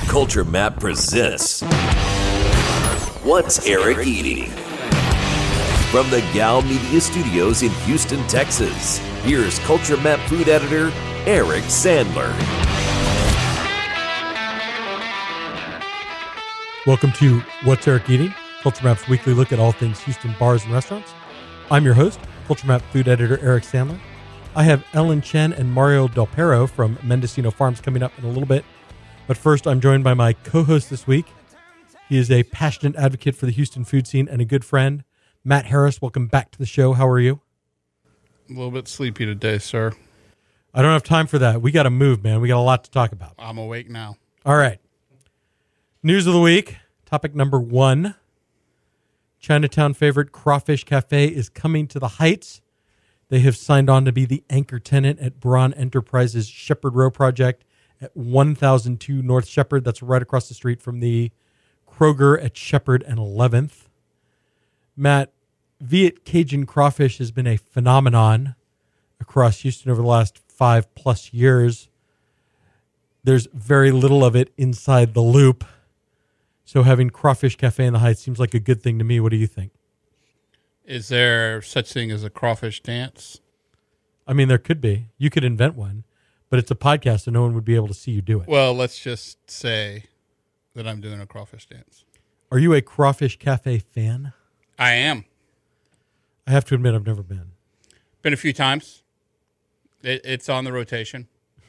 Culture Map presents What's Eric Eating? From the Gal Media Studios in Houston, Texas, here's Culture Map food editor Eric Sandler. Welcome to What's Eric Eating? Culture Map's weekly look at all things Houston bars and restaurants. I'm your host, Culture Map food editor Eric Sandler. I have Ellen Chen and Mario Del Perro from Mendocino Farms coming up in a little bit. But first, I'm joined by my co-host this week. He is a passionate advocate for the Houston food scene and a good friend, Matt Harris. Welcome back to the show. How are you? A little bit sleepy today, sir. I don't have time for that. We got to move, man. We got a lot to talk about. I'm awake now. All right. News of the week. Topic number 1. Chinatown favorite Crawfish Cafe is coming to the Heights. They have signed on to be the anchor tenant at Braun Enterprises' Shepherd Row project at 1002 North Shepherd. That's right across the street from the Kroger at Shepherd and 11th. Matt, Viet Cajun Crawfish has been a phenomenon across Houston over the last 5+ years. There's very little of it inside the loop. So having Crawfish Cafe in the Heights seems like a good thing to me. What do you think? Is there such thing as a crawfish dance? I mean, there could be. You could invent one, but it's a podcast, so no one would be able to see you do it. Well, let's just say that I'm doing a crawfish dance. Are you a Crawfish Cafe fan? I am. I have to admit, I've never been. Been a few times. It's on the rotation.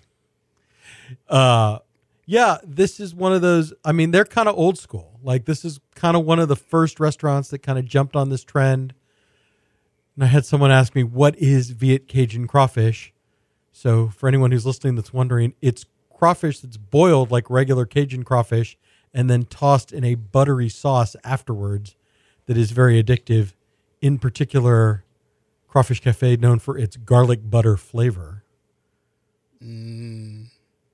Yeah, this is one of those, I mean, they're kind of old school. Like, this is kind of one of the first restaurants that kind of jumped on this trend. And I had someone ask me, what is Viet Cajun Crawfish? So for anyone who's listening that's wondering, it's crawfish that's boiled like regular Cajun crawfish and then tossed in a buttery sauce afterwards that is very addictive. In particular, Crawfish Cafe, known for its garlic butter flavor. Yum.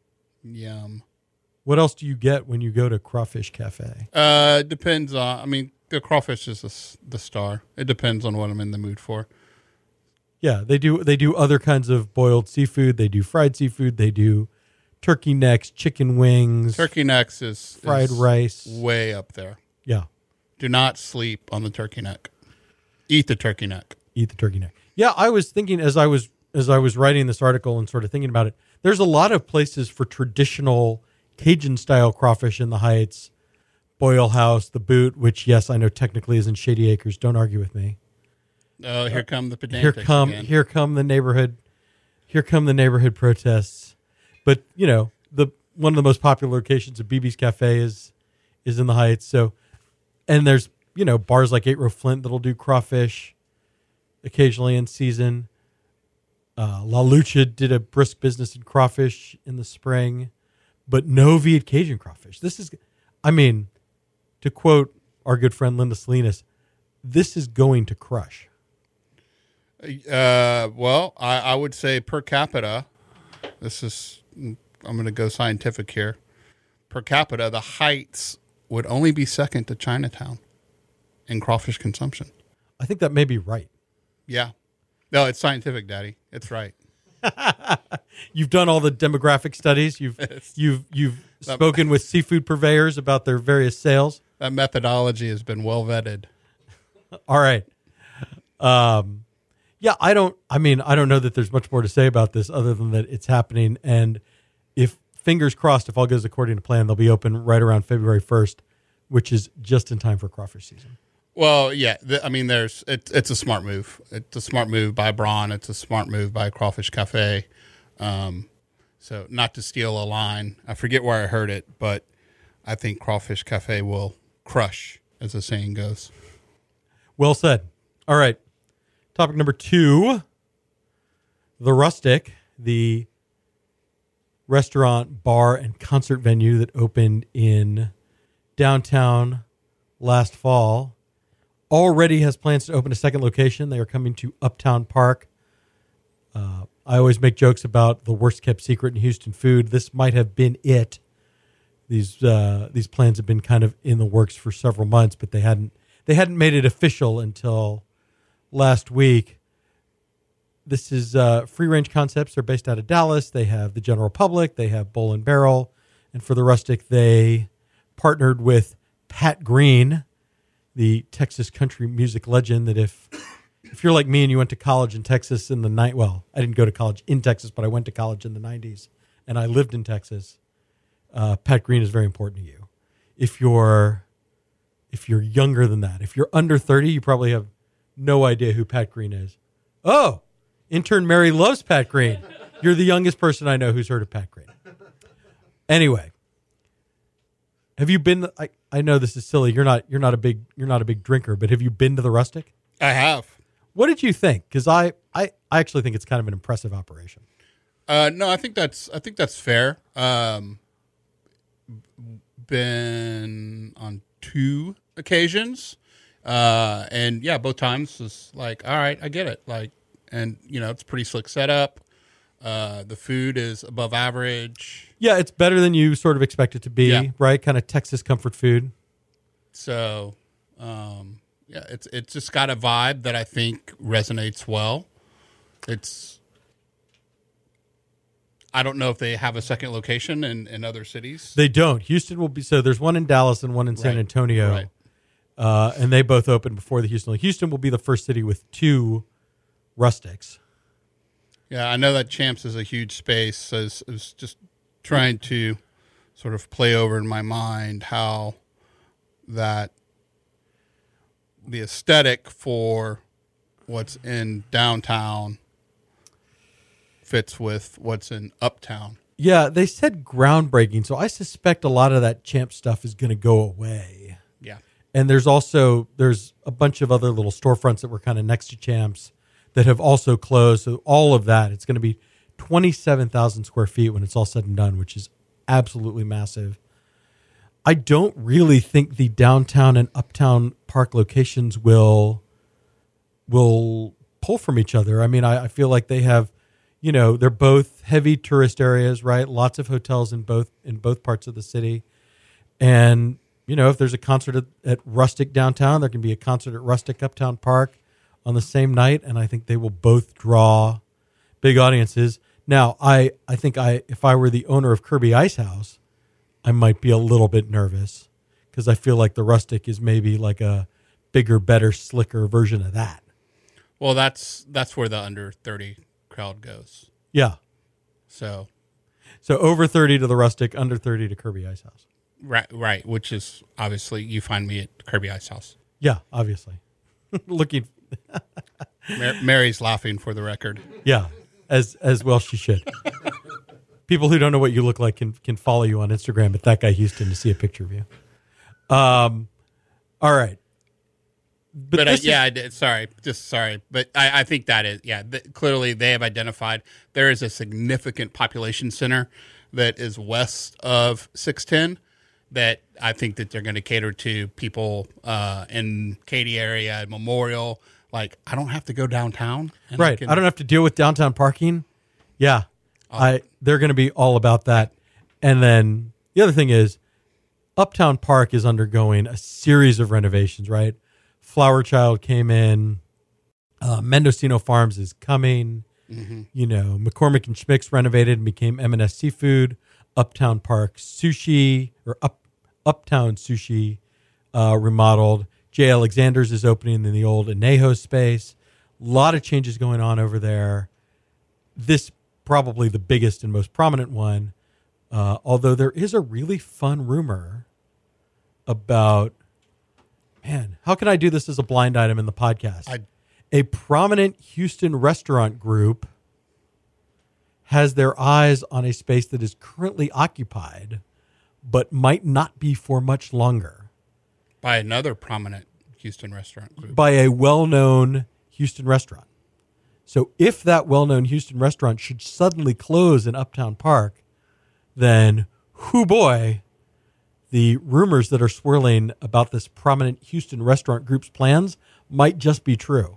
What else do you get when you go to Crawfish Cafe? Depends on, I mean, the crawfish is the star. It depends on what I'm in the mood for. Yeah, they do other kinds of boiled seafood. They do fried seafood. They do turkey necks, chicken wings. Turkey necks is fried rice. Way up there. Yeah. Do not sleep on the turkey neck. Eat the turkey neck. Eat the turkey neck. Yeah, I was thinking as I was writing this article and sort of thinking about it, there's a lot of places for traditional Cajun-style crawfish in the Heights. Boyle House, The Boot, which, yes, I know technically is in Shady Acres. Don't argue with me. Oh, here come the pedantics again. Here come the neighborhood protests. But, you know, one of the most popular locations of BB's Cafe is in the Heights. So, and there's, you know, bars like 8 Row Flint that'll do crawfish occasionally in season. La Lucha did a brisk business in crawfish in the spring, but no Viet Cajun crawfish. This is, I mean, to quote our good friend Linda Salinas, this is going to crush. Well, I would say per capita, I'm going to go scientific here. Per capita, the Heights would only be second to Chinatown in crawfish consumption. I think that may be right. Yeah. No, it's scientific, Daddy. It's right. You've done all the demographic studies. You've spoken with seafood purveyors about their various sales. That methodology has been well vetted. All right. Yeah, I don't know that there's much more to say about this other than that it's happening. And if fingers crossed, if all goes according to plan, they'll be open right around February 1st, which is just in time for crawfish season. Well, yeah, it's a smart move. It's a smart move by Braun. It's a smart move by Crawfish Cafe. So not to steal a line, I forget where I heard it, but I think Crawfish Cafe will crush, as the saying goes. Well said. All right. Topic number 2, The Rustic, the restaurant, bar, and concert venue that opened in downtown last fall, already has plans to open a second location. They are coming to Uptown Park. I always make jokes about the worst kept secret in Houston food. This might have been it. These plans have been kind of in the works for several months, but they hadn't made it official until last week. This is Free Range Concepts. They're based out of Dallas. They have the General Public. They have Bowl and Barrel And for the Rustic, they partnered with Pat Green, the Texas country music legend, that if you're like me and you went to college in Texas in the night, well, I didn't go to college in Texas, but I went to college in the 90s, and I lived in Texas. Pat Green is very important to you. If you're younger than that, if you're under 30, you probably have no idea who Pat Green is. Oh, intern Mary loves Pat Green. You're the youngest person I know who's heard of Pat Green. Anyway, have you been? I know this is silly. You're not a big drinker, but have you been to the Rustic? I have. What did you think? Because I actually think it's kind of an impressive operation. No, I think that's fair. Been on 2 occasions, and yeah, both times was like, all right, I get it. Like, and it's pretty slick setup. The food is above average. Yeah, it's better than you sort of expect it to be, Yeah. right? Kind of Texas comfort food. So, yeah, it's just got a vibe that I think resonates well. I don't know if they have a second location in other cities. They don't. Houston will be, so there's one in Dallas and one in San Right. Antonio. Right. And they both opened before the Houston. Houston will be the first city with 2 Rustics. Yeah, I know that Champs is a huge space. So I was just trying to sort of play over in my mind how that the aesthetic for what's in downtown fits with what's in uptown. Yeah, they said groundbreaking, so I suspect a lot of that Champ stuff is going to go away. Yeah. And there's a bunch of other little storefronts that were kind of next to Champs that have also closed. So all of that, it's going to be 27,000 square feet when it's all said and done, which is absolutely massive. I don't really think the downtown and uptown park locations will pull from each other. I mean, I feel like they have, they're both heavy tourist areas, right? Lots of hotels in both parts of the city. And, if there's a concert at Rustic downtown, there can be a concert at Rustic Uptown Park on the same night. And I think they will both draw big audiences. Now, I think if I were the owner of Kirby Ice House, I might be a little bit nervous because I feel like the Rustic is maybe like a bigger, better, slicker version of that. Well, that's where the under 30 crowd goes. Yeah. So over 30 to the Rustic, under 30 to Kirby Ice House. right, which is obviously you find me at Kirby Ice House. Yeah, obviously. Looking. Mary's laughing for the record. Yeah, as well she should. People who don't know what you look like can follow you on Instagram at That Guy Houston to see a picture of you. All right. But I did. Sorry. But I think that is, clearly they have identified there is a significant population center that is west of 610 that I think that they're going to cater to people in Katy area, Memorial. Like, I don't have to go downtown. Right. I don't have to deal with downtown parking. Yeah. They're going to be all about that. And then the other thing is Uptown Park is undergoing a series of renovations, right? Flower Child came in. Mendocino Farms is coming. Mm-hmm. McCormick and Schmick's renovated and became M&S Seafood. Uptown Park Sushi or Uptown Sushi remodeled. J. Alexander's is opening in the old Anejo space. A lot of changes going on over there. This probably the biggest and most prominent one, although there is a really fun rumor about, man, how can I do this as a blind item in the podcast? A prominent Houston restaurant group has their eyes on a space that is currently occupied, but might not be for much longer. By another prominent Houston restaurant group. By a well-known Houston restaurant. So if that well-known Houston restaurant should suddenly close in Uptown Park, then, hoo boy, the rumors that are swirling about this prominent Houston restaurant group's plans might just be true.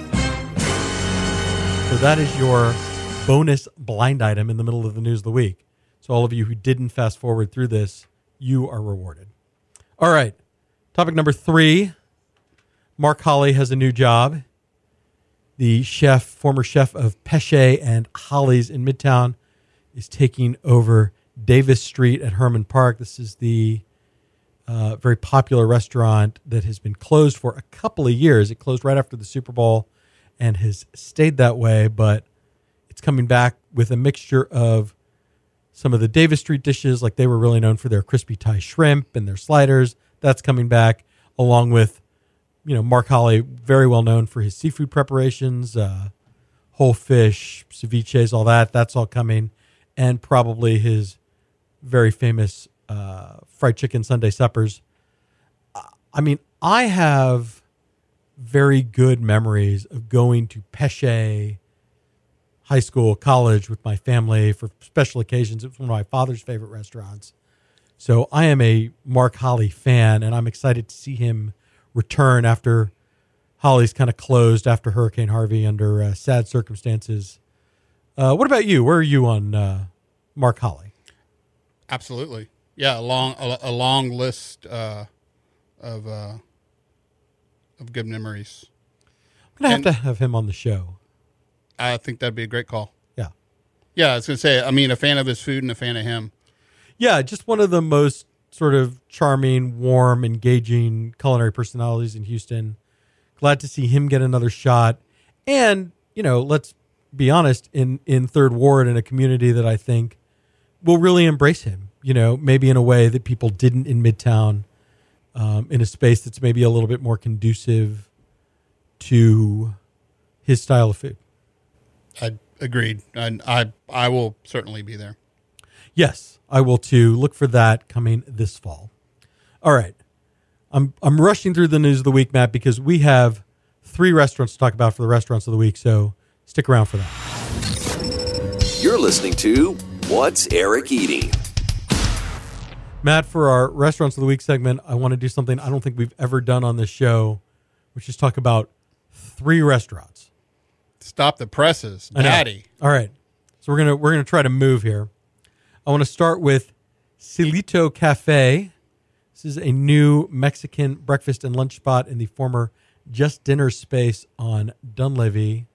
So that is your bonus blind item in the middle of the news of the week. So all of you who didn't fast forward through this, you are rewarded. All right. Topic number 3. Mark Holly has a new job. The former chef of Peche and Holly's in Midtown, is taking over Davis Street at Herman Park. This is the very popular restaurant that has been closed for a couple of years. It closed right after the Super Bowl and has stayed that way, but it's coming back with a mixture of some of the Davis Street dishes, like they were really known for their crispy Thai shrimp and their sliders. That's coming back, along with, Mark Holly, very well known for his seafood preparations, whole fish, ceviches, all that. That's all coming. And probably his very famous fried chicken Sunday suppers. I mean, I have very good memories of going to Peche high school, college with my family for special occasions. It was one of my father's favorite restaurants. So I am a Mark Holly fan, and I'm excited to see him return after Holly's kind of closed after Hurricane Harvey under sad circumstances. What about you? Where are you on Mark Holly? Absolutely. Yeah, a long list of good memories. I'm going to have him on the show. I think that'd be a great call. Yeah. Yeah, I was going to say, I mean, a fan of his food and a fan of him. Yeah, just one of the most sort of charming, warm, engaging culinary personalities in Houston. Glad to see him get another shot. And, let's be honest, in Third Ward, in a community that I think will really embrace him, maybe in a way that people didn't in Midtown, in a space that's maybe a little bit more conducive to his style of food. I agreed. And I will certainly be there. Yes, I will too. Look for that coming this fall. All right. I'm rushing through the news of the week, Matt, because we have 3 restaurants to talk about for the restaurants of the week. So stick around for that. You're listening to What's Eric Eating? Matt, for our Restaurants of the Week segment, I want to do something I don't think we've ever done on this show, which is talk about 3 restaurants. Stop the presses, Daddy. All right. So we're gonna try to move here. I want to start with Cielito Cafe. This is a new Mexican breakfast and lunch spot in the former Just Dinner space on Dunleavy.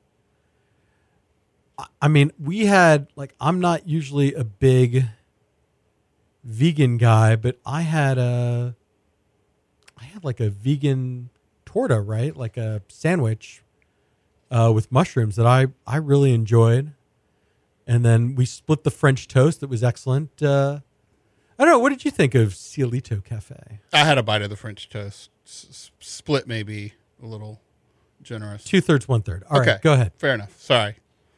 I mean, we had, I'm not usually a big vegan guy, but I had a vegan torta, right? Like a sandwich with mushrooms that I really enjoyed. And then we split the French toast. That was excellent. I don't know. What did you think of Cielito Cafe? I had a bite of the French toast. Split may be a little generous. 2/3, 1/3. All right, go ahead. Fair enough. Sorry.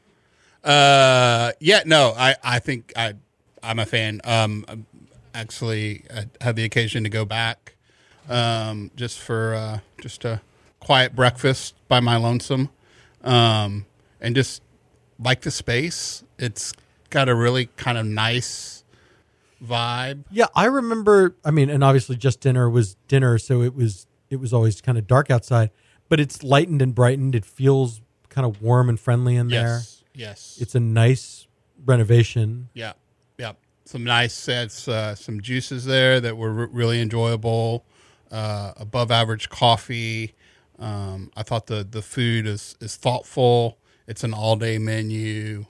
I think I'm a fan. Actually, I had the occasion to go back just for just a quiet breakfast by my lonesome, and just like the space. It's got a really kind of nice vibe. Yeah, I remember. I mean, and obviously, Just Dinner was dinner, so it was always kind of dark outside, but it's lightened and brightened. It feels kind of warm and friendly in there. Yes. It's a nice renovation. Yeah. Some nice sets, some juices there that were really enjoyable. Above average coffee. I thought the food is thoughtful. It's an all day menu.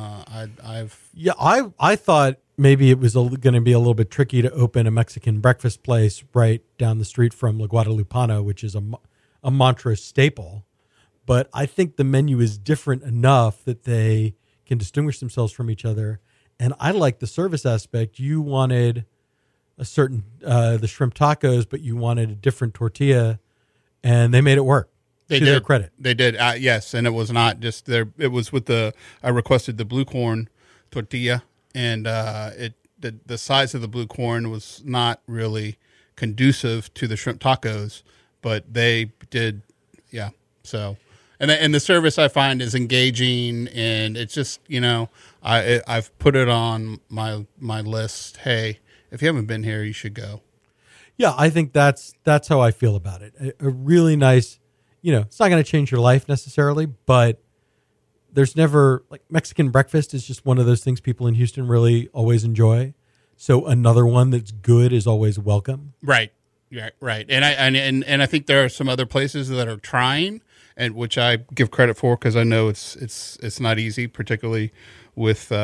I thought maybe it was going to be a little bit tricky to open a Mexican breakfast place right down the street from La Guadalupana, which is a Montrose staple. But I think the menu is different enough that they can distinguish themselves from each other. And I like the service aspect. You wanted a certain, the shrimp tacos, but you wanted a different tortilla, and they made it work. They to did. Their credit. They did. Yes. And it was not just there. It was with I requested the blue corn tortilla, and the size of the blue corn was not really conducive to the shrimp tacos, but they did. Yeah. So, and the service I find is engaging, and it's just, I've put it on my list. Hey, if you haven't been here, you should go. Yeah, I think that's how I feel about it. A really nice, it's not going to change your life necessarily, but there's never, Mexican breakfast is just one of those things people in Houston really always enjoy. So another one that's good is always welcome. Right. Yeah, right. And I think there are some other places that are trying, and which I give credit for, because I know it's not easy, particularly with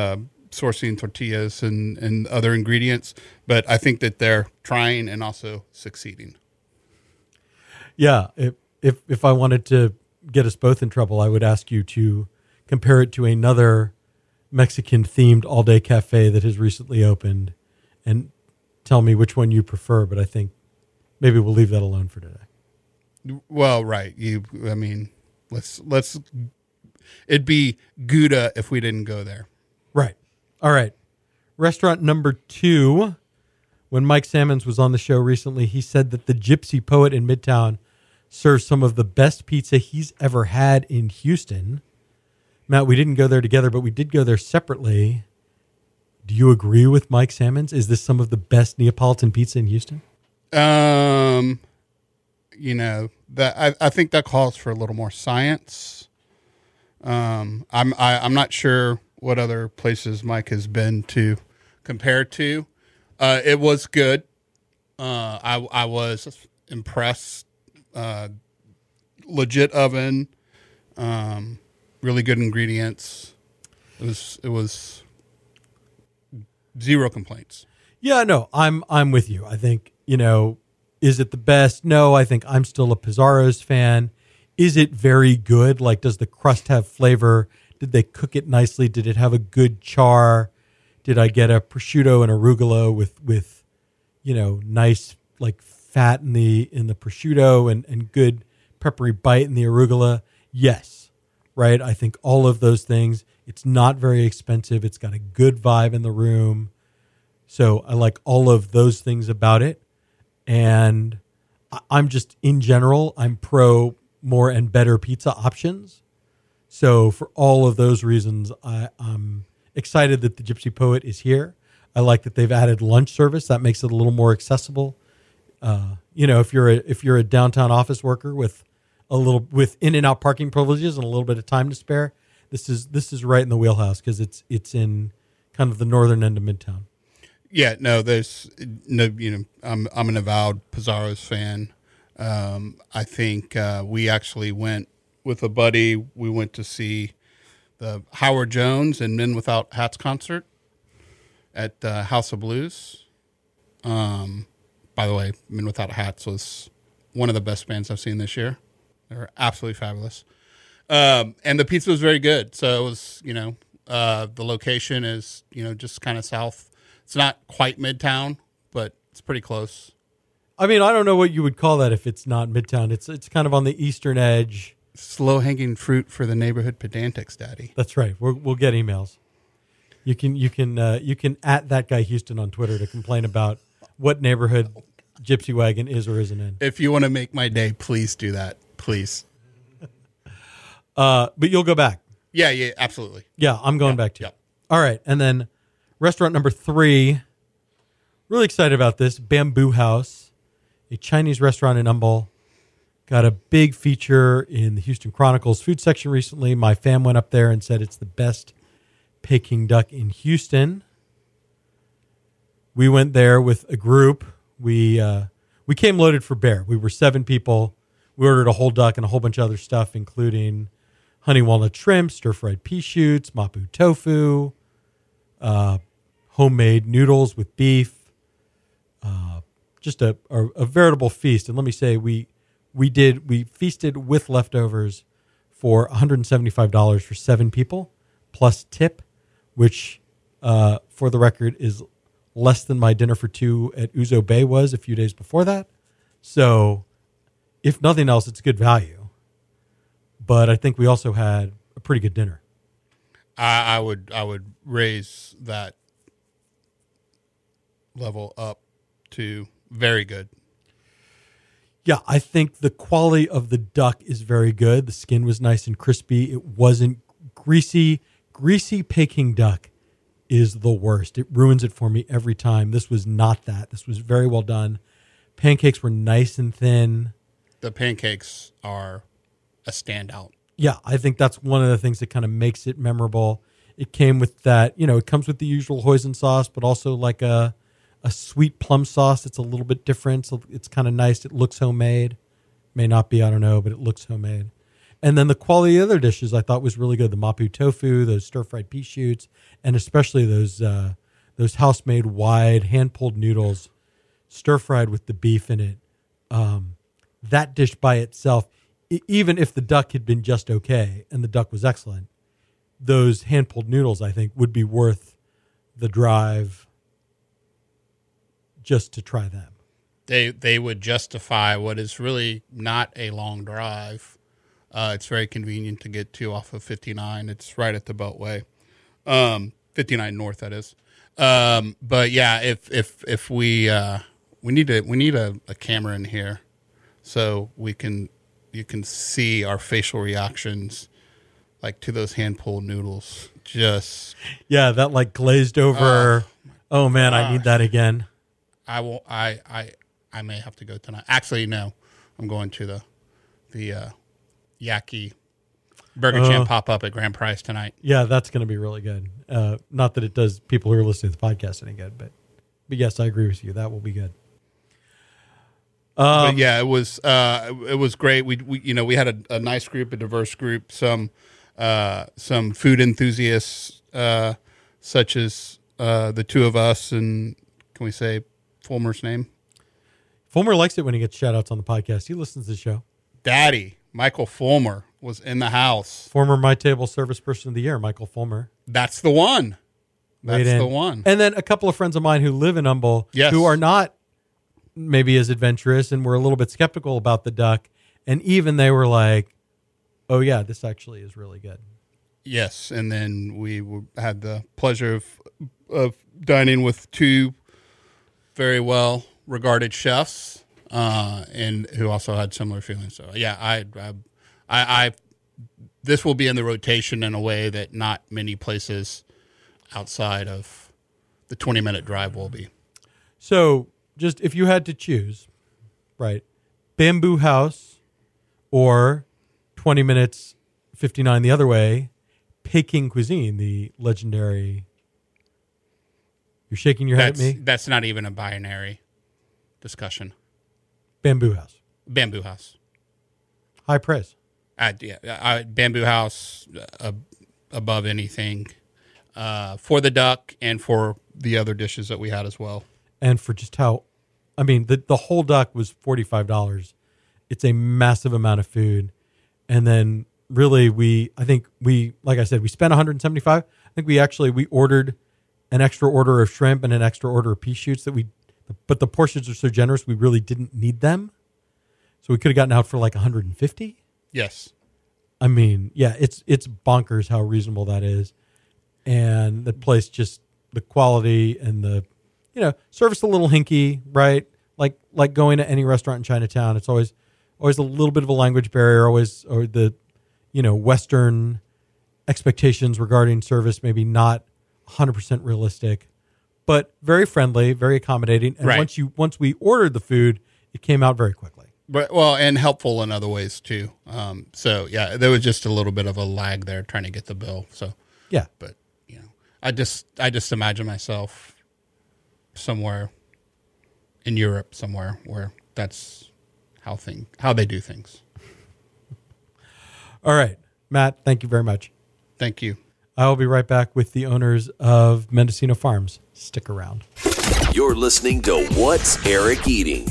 sourcing tortillas and other ingredients, but I think that they're trying and also succeeding. Yeah, if I wanted to get us both in trouble, I would ask you to compare it to another Mexican-themed all-day cafe that has recently opened and tell me which one you prefer, but I think maybe we'll leave that alone for today. Well, right. Let's it'd be Gouda if we didn't go there. Right. All right. Restaurant number 2. When Mike Sammons was on the show recently, he said that the Gypsy Poet in Midtown serves some of the best pizza he's ever had in Houston. Matt, we didn't go there together, but we did go there separately. Do you agree with Mike Sammons? Is this some of the best Neapolitan pizza in Houston? That I think that calls for a little more science. I'm not sure what other places Mike has been to compare to. It was good. I was impressed. Legit oven, really good ingredients. It was zero complaints. Yeah, no, I'm with you. I think, is it the best? No, I think I'm still a Pizarro's fan. Is it very good? Like, does the crust have flavor? Did they cook it nicely? Did it have a good char? Did I get a prosciutto and arugula with nice like fat in the prosciutto and good peppery bite in the arugula? Yes. Right? I think all of those things. It's not very expensive. It's got a good vibe in the room. So I like all of those things about it. And I'm just, in general, I'm pro more and better pizza options. So for all of those reasons, I'm excited that the Gypsy Poet is here. I like that they've added lunch service. That makes it a little more accessible. If you're a downtown office worker with in and out parking privileges and a little bit of time to spare, this is right in the wheelhouse because it's in kind of the northern end of Midtown. Yeah, no, there's no, I'm an avowed Pizarro's fan. I think we actually went with a buddy. We went to see the Howard Jones and Men Without Hats concert at House of Blues. By the way, Men Without Hats was one of the best bands I've seen this year. They were absolutely fabulous. And the pizza was very good. So it was, the location is, just kind of south. It's not quite Midtown, but it's pretty close. I mean, I don't know what you would call that if it's not Midtown. It's kind of on the eastern edge. Slow hanging fruit for the neighborhood pedantics, Daddy. That's right. We'll get emails. You can at that guy Houston on Twitter to complain about what neighborhood Gypsy Wagon is or isn't in. If you want to make my day, please do that. Please. But you'll go back. Yeah, absolutely. Yeah, I'm going back too. Yeah. All right, and then restaurant number 3. Really excited about this. Bamboo House, a Chinese restaurant in Humble. Got a big feature in the Houston Chronicles food section recently. My fam went up there and said it's the best Peking duck in Houston. We went there with a group. We came loaded for bear. We were 7 people. We ordered a whole duck and a whole bunch of other stuff, including honey walnut shrimp, stir-fried pea shoots, mapo tofu, homemade noodles with beef. Just a veritable feast. And let me say, we feasted with leftovers for $175 for 7 people, plus tip, which, for the record, is less than my dinner for 2 at Uzo Bay was a few days before that. So, if nothing else, it's good value. But I think we also had a pretty good dinner. I would raise that level up to very good. Yeah, I think the quality of the duck is very good. The skin was nice and crispy. It wasn't greasy. Greasy Peking duck is the worst. It ruins it for me every time. This was not that. This was very well done. Pancakes were nice and thin. The pancakes are a standout. Yeah, I think that's one of the things that kind of makes it memorable. It came with that, it comes with the usual hoisin sauce, but also like a sweet plum sauce. It's a little bit different. So it's kind of nice. It looks homemade. May not be, I don't know, but it looks homemade. And then the quality of the other dishes I thought was really good. The mapu tofu, those stir-fried pea shoots, and especially those house-made wide hand-pulled noodles, stir-fried with the beef in it. That dish by itself, even if the duck had been just okay, and the duck was excellent, those hand-pulled noodles, I think, would be worth the drive just to try them. They would justify what is really not a long drive. It's very convenient to get to off of 59. It's right at the Beltway, 59 North, that is. But yeah, if we need a camera in here so you can see our facial reactions, like to those hand pulled noodles. Just that like glazed over. Oh man, I need that again. I will. I may have to go tonight. Actually, no, I'm going to the Yaki Burger Jam pop up at Grand Price tonight. Yeah, that's going to be really good. Not that it does people who are listening to the podcast any good, but yes, I agree with you. That will be good. But yeah, it was great. We had a nice group, a diverse group, some food enthusiasts, such as the two of us, and can we say Fulmer's name? Fulmer likes it when he gets shout outs on the podcast. He listens to the show. Daddy, Michael Fulmer, was in the house. Former My Table Service Person of the Year, Michael Fulmer. That's the one. That's the one. And then a couple of friends of mine who live in Humble, yes, who are not maybe as adventurous and were a little bit skeptical about the duck. And even they were like, oh, yeah, this actually is really good. Yes. And then we had the pleasure of dining with two very well regarded chefs, and who also had similar feelings. So yeah, I this will be in the rotation in a way that not many places outside of the 20-minute drive will be. So just if you had to choose, right, Bamboo House or 20 minutes 59 the other way, Peking Cuisine, the legendary. You're shaking your head at me? That's not even a binary discussion. Bamboo House. Bamboo House. High praise. Bamboo House above anything for the duck and for the other dishes that we had as well. And for just how, I mean, the whole duck was $45. It's a massive amount of food. And then really I think like I said, we spent $175. I think we ordered an extra order of shrimp and an extra order of pea shoots but the portions are so generous, we really didn't need them. So we could have gotten out for like $150. Yes. I mean, yeah, it's bonkers how reasonable that is. And the place, just the quality and the, service a little hinky, right? Like going to any restaurant in Chinatown, it's always a little bit of a language barrier, or the, Western expectations regarding service, maybe not 100% realistic, but very friendly, very accommodating. And right. once we ordered the food, it came out very quickly. But, and helpful in other ways too. So yeah, there was just a little bit of a lag there trying to get the bill. So yeah, but I just imagine myself somewhere in Europe, somewhere where that's how they do things. All right, Matt, thank you very much. Thank you. I will be right back with the owners of Mendocino Farms. Stick around. You're listening to What's Eric Eating?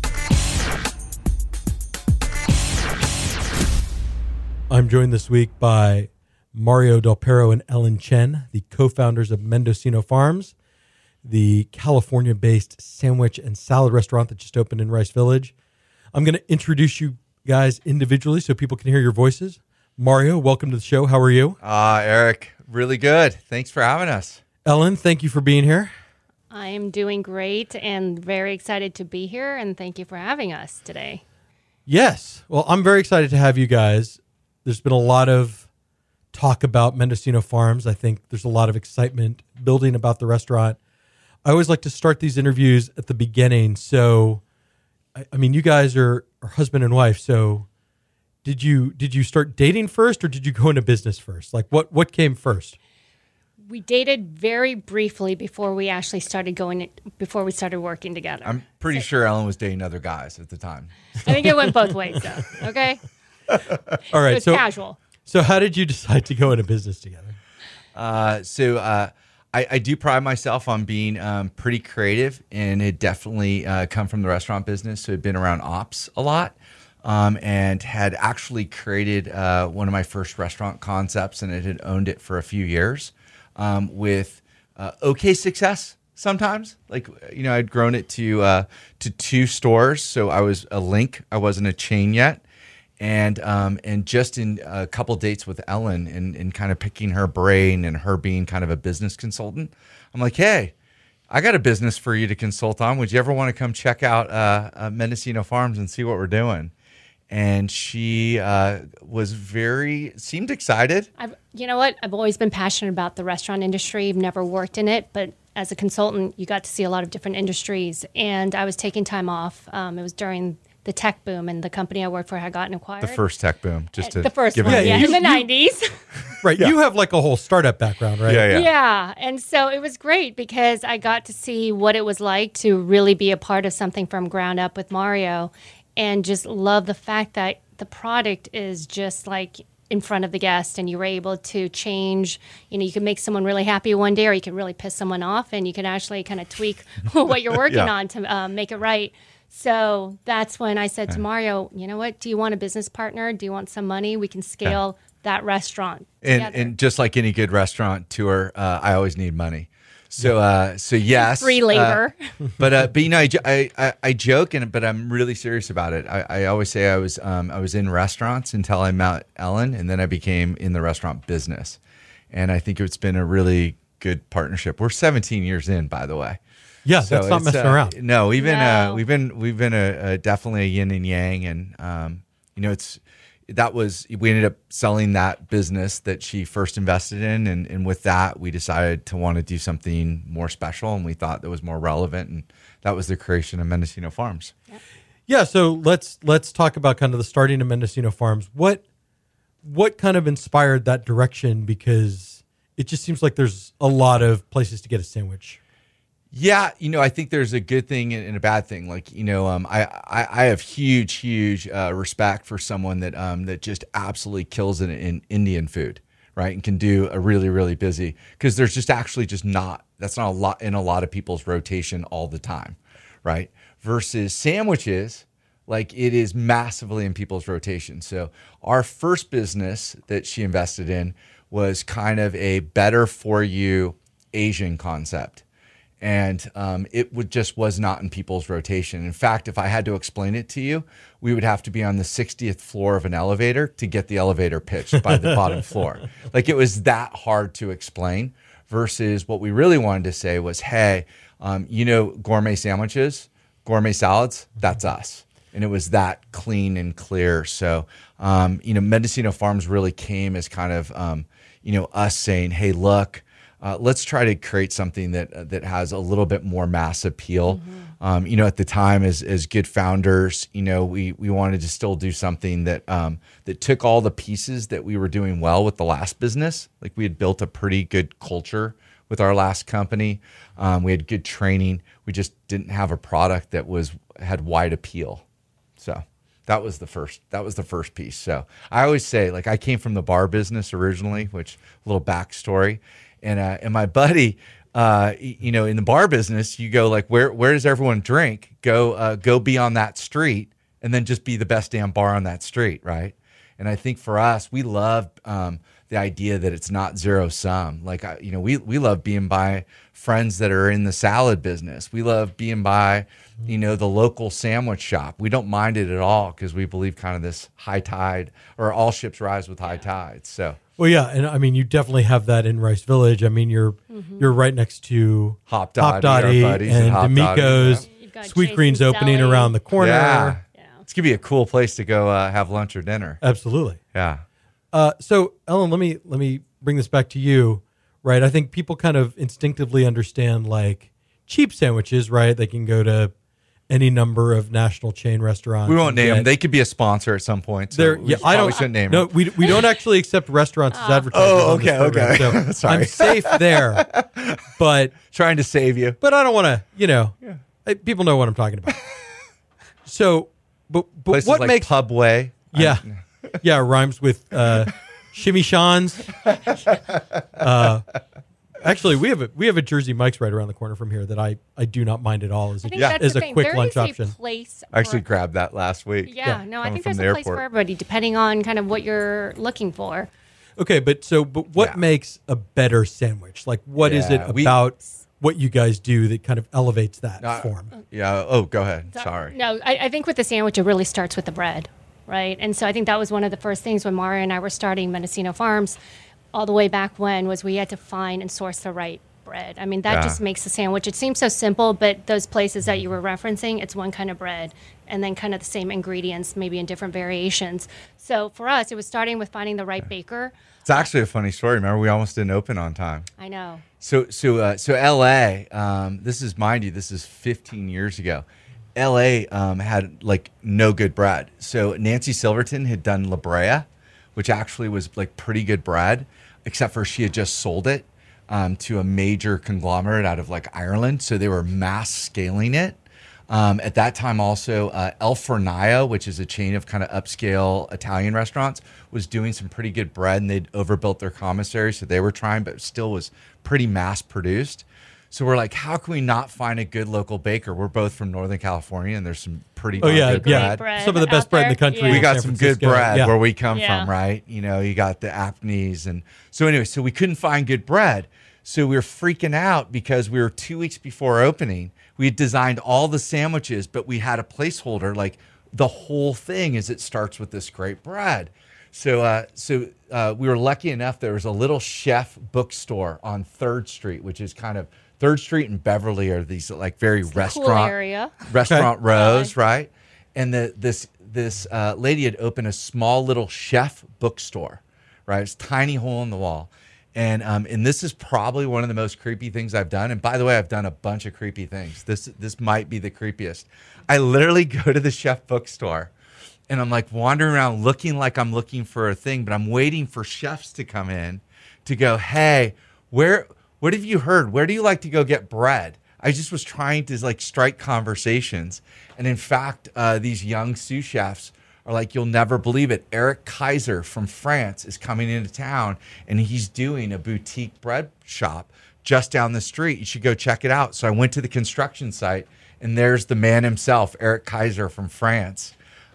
I'm joined this week by Mario Del Perro and Ellen Chen, the co-founders of Mendocino Farms, the California-based sandwich and salad restaurant that just opened in Rice Village. I'm going to introduce you guys individually so people can hear your voices. Mario, welcome to the show. How are you? Eric, really good. Thanks for having us. Ellen, thank you for being here. I am doing great and very excited to be here, and thank you for having us today. Yes. Well, I'm very excited to have you guys. There's been a lot of talk about Mendocino Farms. I think there's a lot of excitement building about the restaurant. I always like to start these interviews at the beginning. So, I mean, you guys are husband and wife. So did you start dating first or did you go into business first? Like what came first? We dated very briefly before we actually started working together. I'm pretty sure Ellen was dating other guys at the time. I think it went both ways though. Okay. All right. It was casual. So how did you decide to go into business together? I do pride myself on being pretty creative, and it definitely come from the restaurant business. So I've been around ops a lot, and had actually created one of my first restaurant concepts, and it had owned it for a few years with okay success. Sometimes, like, I'd grown it to 2 stores, so I was a link. I wasn't a chain yet. And just in a couple dates with Ellen and kind of picking her brain and her being kind of a business consultant, I'm like, hey, I got a business for you to consult on. Would you ever want to come check out Mendocino Farms and see what we're doing? And she seemed excited. You know what? I've always been passionate about the restaurant industry. I've never worked in it, but as a consultant, you got to see a lot of different industries. And I was taking time off. It was during the tech boom, and the company I worked for had gotten acquired. The first tech boom, just to the first give one, it in the 90s. Right. Yeah. You have like a whole startup background, right? Yeah. And so it was great because I got to see what it was like to really be a part of something from ground up with Mario, and just love the fact that the product is just like in front of the guest, and you were able to change. You can make someone really happy one day, or you can really piss someone off, and you can actually kind of tweak what you're working on to make it right. So that's when I said to Mario, you know what? Do you want a business partner? Do you want some money? We can scale that restaurant together. And just like any good restaurant tour, I always need money. So yes, free labor. But I joke, but I'm really serious about it. I always say I was in restaurants until I met Ellen, and then I became in the restaurant business. And I think it's been a really good partnership. We're 17 years in, by the way. Yeah, so that's not messing around. No, we've been definitely a yin and yang, and we ended up selling that business that she first invested in, and with that we decided to want to do something more special, and we thought that was more relevant, and that was the creation of Mendocino Farms. Yeah, so let's talk about kind of the starting of Mendocino Farms. What kind of inspired that direction? Because it just seems like there's a lot of places to get a sandwich. Yeah, I think there's a good thing and a bad thing. Like, I have huge respect for someone that just absolutely kills it in Indian food, right? And can do a really, really busy, because there's that's not a lot in a lot of people's rotation all the time, right? Versus sandwiches, like, it is massively in people's rotation. So our first business that she invested in was kind of a better for you Asian concept. And it was not in people's rotation. In fact, if I had to explain it to you, we would have to be on the 60th floor of an elevator to get the elevator pitched by the bottom floor. Like, it was that hard to explain, versus what we really wanted to say was, hey, gourmet sandwiches, gourmet salads, that's us. And it was that clean and clear. So, Mendocino Farms really came as kind of, us saying, hey, look, let's try to create something that has a little bit more mass appeal. Mm-hmm. At the time, as good founders, we wanted to still do something that took all the pieces that we were doing well with the last business. Like, we had built a pretty good culture with our last company. We had good training. We just didn't have a product that had wide appeal. So that was the first piece. So I always say, like, I came from the bar business originally, which, a little backstory. And my buddy, in the bar business, you go like, where does everyone drink? Go be on that street, and then just be the best damn bar on that street, right? And I think for us, we love the idea that it's not zero sum. Like, we love being by friends that are in the salad business. We love being by, the local sandwich shop. We don't mind it at all, because we believe kind of this high tide, or all ships rise with high tides. So. Well, yeah, and I mean, you definitely have that in Rice Village. I mean, you're right next to Hop Dottie and D'Amico's. Sweet Green's opening around the corner. Yeah. It's gonna be a cool place to go have lunch or dinner. Absolutely. Yeah. So, Ellen, let me bring this back to you. Right, I think people kind of instinctively understand, like, cheap sandwiches. Right, they can go to any number of national chain restaurants. We won't name them. They could be a sponsor at some point. So I shouldn't name them. No, we don't actually accept restaurants as advertisers. Oh, okay. So sorry. I'm safe there, but trying to save you. But I don't want to. People know what I'm talking about. So, but places what like makes Pubway? Yeah. Yeah, it rhymes with Shimmy Sean's. Actually, we have a Jersey Mike's right around the corner from here that I do not mind at all as I a, think that's as the a thing. quick There lunch is a option. place I actually for- grabbed that last week. Yeah, no, I coming think from there's the a place for airport. everybody, depending on kind of what you're looking for. Okay, but what Yeah. makes a better sandwich? Like, what is it Yeah, we- about what you guys do that kind of elevates that form? Yeah. Oh, go ahead. Sorry. No, I think with the sandwich, it really starts with the bread, right? And so I think that was one of the first things when Mario and I were starting Mendocino Farms all the way back when was we had to find and source the right bread. I mean, that Yeah. just makes the sandwich. It seems so simple, but those places that you were referencing, it's one kind of bread and then kind of the same ingredients, maybe in different variations. So for us, it was starting with finding the right baker. It's actually a funny story. Remember, we almost didn't open on time. I know. So LA, this is, mind you, this is 15 years ago. LA had like no good bread. So Nancy Silverton had done La Brea, which actually was like pretty good bread, except for she had just sold it to a major conglomerate out of like Ireland. So they were mass scaling it. At that time, also, El Fornaio, which is a chain of kind of upscale Italian restaurants, was doing some pretty good bread, and they'd overbuilt their commissary, so they were trying, but still was pretty mass produced. So we're like, how can we not find a good local baker? We're both from Northern California, and there's some pretty Oh yeah, good yeah. bread. Some of the best out bread in the there. country. Yeah. in We got San some good Francisco. bread Yeah. where we come Yeah. from, right? You know, you got the Apneys. And so anyway, so we couldn't find good bread. So we were freaking out because we were 2 weeks before opening. We had designed all the sandwiches, but we had a placeholder. Like the whole thing is it starts with this great bread. So we were lucky enough. There was a little chef bookstore on 3rd Street, which is kind of 3rd Street and Beverly are these like very Cool restaurant area. restaurant rows, right? And this lady had opened a small little chef bookstore, right? It's a tiny hole in the wall. And this is probably one of the most creepy things I've done. And by the way, I've done a bunch of creepy things. This might be the creepiest. I literally go to the chef bookstore and I'm like wandering around looking like I'm looking for a thing, but I'm waiting for chefs to come in to go, hey, what have you heard? Where do you like to go get bread? I just was trying to like strike conversations. And in fact, these young sous chefs are like, you'll never believe it. Eric Kaiser from France is coming into town and he's doing a boutique bread shop just down the street. You should go check it out. So I went to the construction site and there's the man himself, Eric Kaiser from France,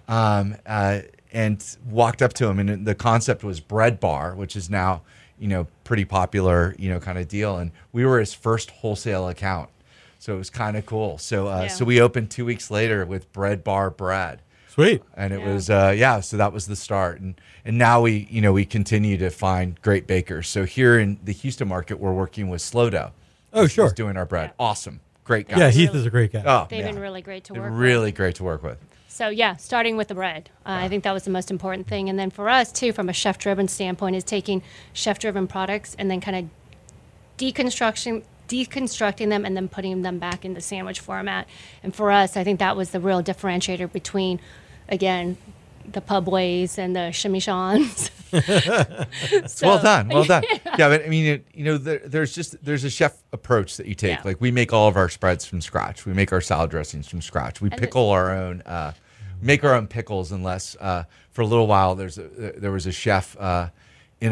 and walked up to him. And the concept was Bread Bar, which is now, pretty popular, kind of deal. And we were his first wholesale account. So it was kind of cool. So so we opened 2 weeks later with Bread Bar Bread. Sweet. And it was so that was the start. And now we continue to find great bakers. So here in the Houston market, we're working with Slow Dough. Oh, sure. Who's doing our bread. Yeah. Awesome. Great guys. Yeah, Heath is a great guy. Oh, They've yeah. been really great to They're work really with. great to work with. So yeah, starting with the bread. I think that was the most important thing. And then for us too, from a chef-driven standpoint, is taking chef-driven products and then kind of deconstructing them and then putting them back in the sandwich format. And for us, I think that was the real differentiator between, again, the Pub Ways and the Shimmy Sean's. Well done. Yeah, but I mean, there's a chef approach that you take. Yeah. Like we make all of our spreads from scratch. We make our salad dressings from scratch. We pickle our own, make our own pickles. Unless for a little while there was a chef in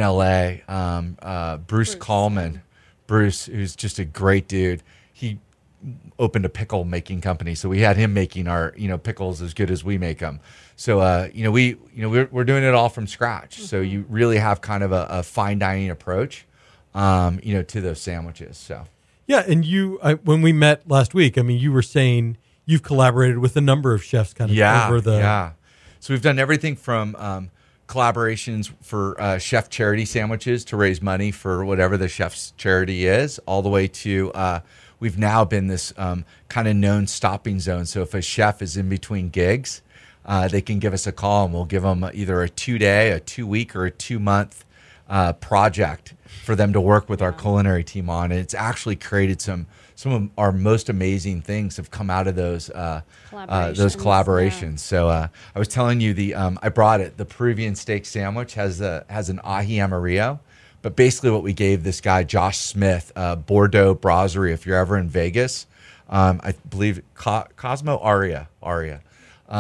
LA, Bruce Coleman. Bruce, who's just a great dude. He opened a pickle making company, so we had him making our pickles as good as we make them. So we're doing it all from scratch. Mm-hmm. So you really have kind of a fine dining approach, to those sandwiches. So Yeah, and when we met last week, I mean, you were saying you've collaborated with a number of chefs kind of over the. Yeah. So we've done everything from collaborations for chef charity sandwiches to raise money for whatever the chef's charity is, all the way to we've now been this kind of known stopping zone. So if a chef is in between gigs, they can give us a call and we'll give them either a 2-day, a 2-week, or a 2-month project for them to work with our culinary team on. And it's actually created some of our most amazing things have come out of those collaborations. So I was telling you I brought it. The Peruvian steak sandwich has an ají amarillo, but basically what we gave this guy Josh Smith, Bordeaux Brasserie. If you're ever in Vegas, I believe Cosmo Aria.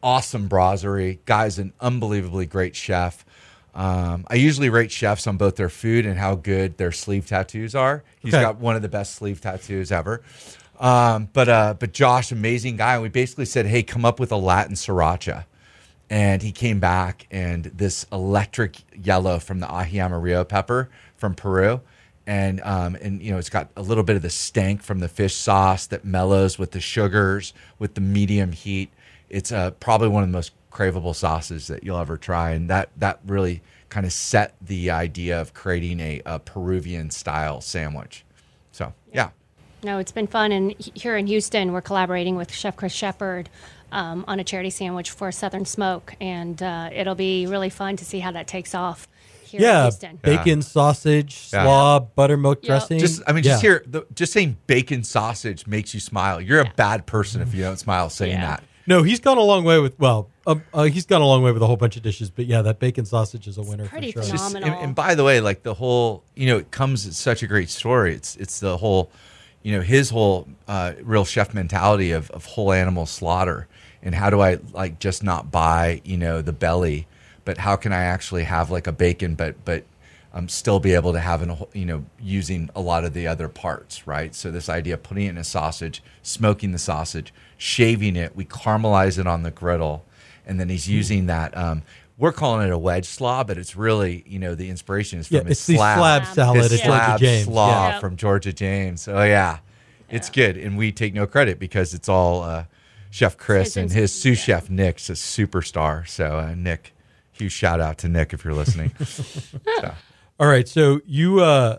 awesome brasserie. Guy's an unbelievably great chef. I usually rate chefs on both their food and how good their sleeve tattoos are. He's got one of the best sleeve tattoos ever. But Josh, amazing guy. And we basically said, hey, come up with a Latin sriracha. And he came back, and this electric yellow from the ají amarillo pepper from Peru. And it's got a little bit of the stank from the fish sauce that mellows with the sugars, with the medium heat. It's probably one of the most craveable sauces that you'll ever try. And that really kind of set the idea of creating a Peruvian style sandwich. So, yeah. No, it's been fun. And here in Houston, we're collaborating with Chef Chris Shepard on a charity sandwich for Southern Smoke. And it'll be really fun to see how that takes off here in Houston. Bacon, sausage, slaw, buttermilk dressing. Just saying bacon sausage makes you smile. You're a bad person if you don't smile saying that. No, he's gone a long way with, he's gone a long way with a whole bunch of dishes. But yeah, that bacon sausage is a winner for sure. Phenomenal. And by the way, like the whole, it comes as such a great story. It's the whole, his whole real chef mentality of whole animal slaughter. And how do I just not buy, the belly, but how can I actually have like a bacon, but still be able to have using a lot of the other parts, right? So this idea of putting it in a sausage, smoking the sausage, shaving it, we caramelize it on the griddle, and then he's using that. We're calling it a wedge slaw, but it's really, the inspiration is from his slab salad at Georgia James. Slaw from Georgia James. So it's good, and we take no credit because it's all Chef Chris and his sous chef Nick's a superstar. So Nick, huge shout out to Nick if you're listening. All right, so you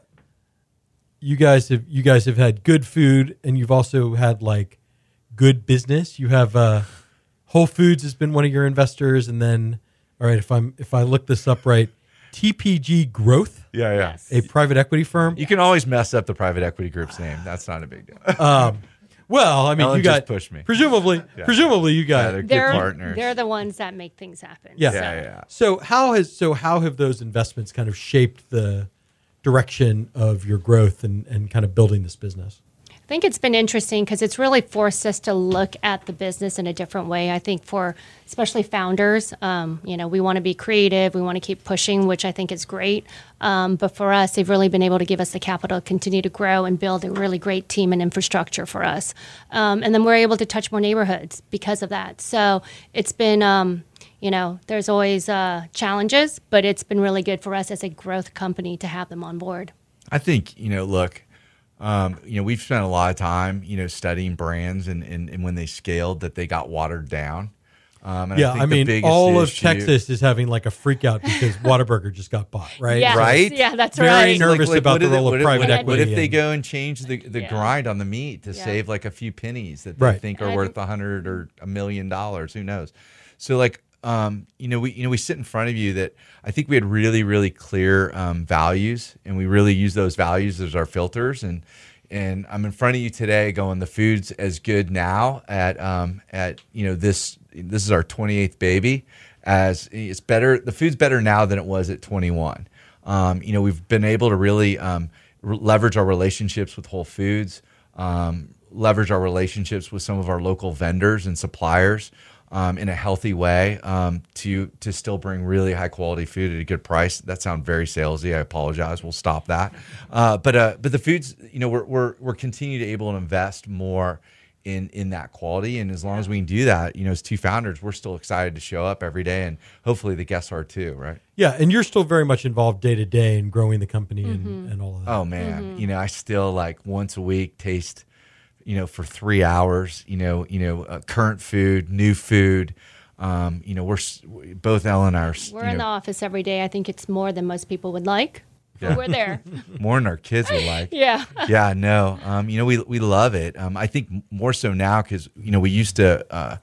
guys have had good food, and you've also had good business. You have Whole Foods has been one of your investors, and then all right, if I look this up right, TPG Growth, a private equity firm. You can always mess up the private equity group's name. That's not a big deal. Well, I mean, Ellen you got pushed me. Presumably, you got they're good partners. They're the ones that make things happen. Yeah. So how have those investments kind of shaped the direction of your growth and kind of building this business? I think it's been interesting because it's really forced us to look at the business in a different way. I think for especially founders, we want to be creative. We want to keep pushing, which I think is great. But for us, they've really been able to give us the capital to continue to grow and build a really great team and infrastructure for us. And then we're able to touch more neighborhoods because of that. So it's been, there's always challenges, but it's been really good for us as a growth company to have them on board. I think, look, we've spent a lot of time, studying brands and when they scaled that they got watered down. I mean, all of Texas is having a freak out because Whataburger just got bought, right? Yeah. Right? Yeah, that's Very right. nervous about the role of private equity. What if they go and change the grind on the meat to save a few pennies that they think are worth $100 or $1 million? Who knows? So we sit in front of you that I think we had really, really clear values, and we really use those values as our filters. And I'm in front of you today going, the food's as good now at this is our 28th baby, as it's better. The food's better now than it was at 21. We've been able to really leverage our relationships with Whole Foods, leverage our relationships with some of our local vendors and suppliers. In a healthy way, to still bring really high quality food at a good price. That sounds very salesy. I apologize. We'll stop that. But the foods, we're continuing to able to invest more in that quality, and as long as we can do that, as two founders, we're still excited to show up every day, and hopefully the guests are too, right? Yeah, and you're still very much involved day to day in growing the company and all of that. Oh man, I still once a week taste. For 3 hours, current food, new food. We're both Elle and I are. We're in the office every day. I think it's more than most people would like. Yeah. We're there. More than our kids would like. Yeah. Yeah. No. We love it. I think more so now because we used to